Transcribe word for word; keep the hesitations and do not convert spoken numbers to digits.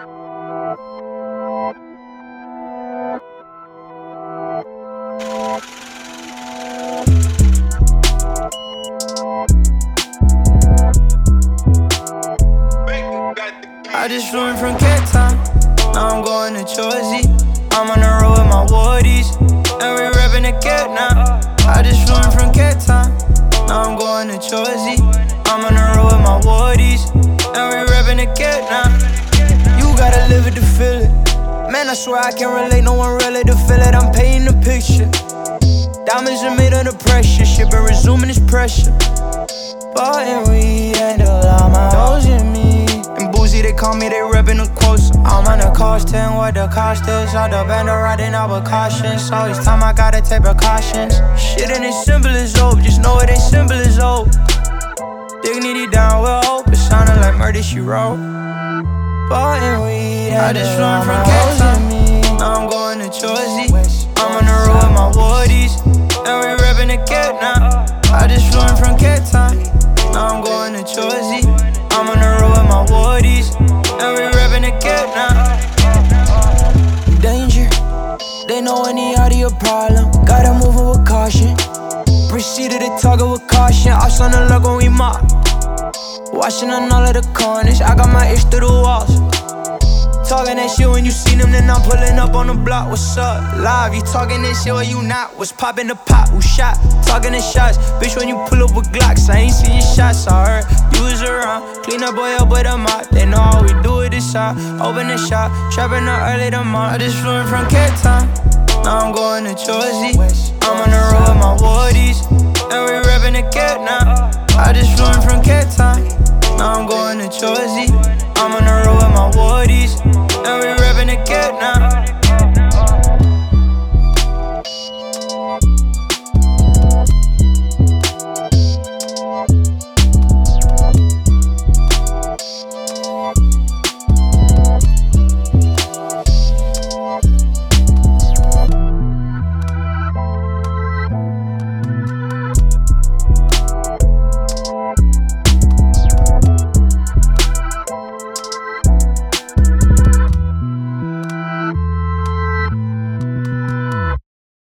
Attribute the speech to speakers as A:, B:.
A: I just flew in from Cape Town, now I'm going to Jersey. I'm on the road with my Wardies, and we reppin' the Cape now. I just flew in from Cape Town, now I'm going to Jersey. I'm on the road with my Wardies, and we reppin' the Cape now. You gotta live it to feel it. Man, I swear I can't relate, no one really to feel it. I'm painting the picture. Diamonds are made under pressure, shit been resuming this pressure. But and we handle all my hoes in me. And boozy, they call me, they reppin' the quotes. I'm on the cost ten, what the cost is. All the band are riding out with caution. So each time I gotta take precautions. Shit ain't as simple as hope, just know it ain't simple as hope. Dignity down with hope, it sounded like murder she wrote. But and we I just flew in from Cape Town, now I'm going to Jersey. I'm on the road with my Wardies, and we reppin' the Cape now. I just flew in from Cape Town, now I'm going to Jersey. I'm on the road with my Wardies, and we reppin' the Cape now. Danger, they know any audio problem, gotta move it with caution. Proceeded to target with caution, ops on the look when we mop. Watching on all of the corners, I got my itch through the walls. Talking that shit when you seen them, then I'm pulling up on the block. What's up? Live, you talking this shit or you not? What's poppin' the pot? Who shot? Talking the shots. Bitch, when you pull up with Glocks, I ain't seen your shots. I heard you was around. Clean up boy up with a mop. They know how we do it this side. Open the shop, trapping up early tomorrow. I just flew in from Cape Town, now I'm going to Jersey. I'm on the road with my Wardies, and we reppin' the Cape now. I just flew in from Cape Town, now I'm going to Jersey. I'm on the road with my Wardies,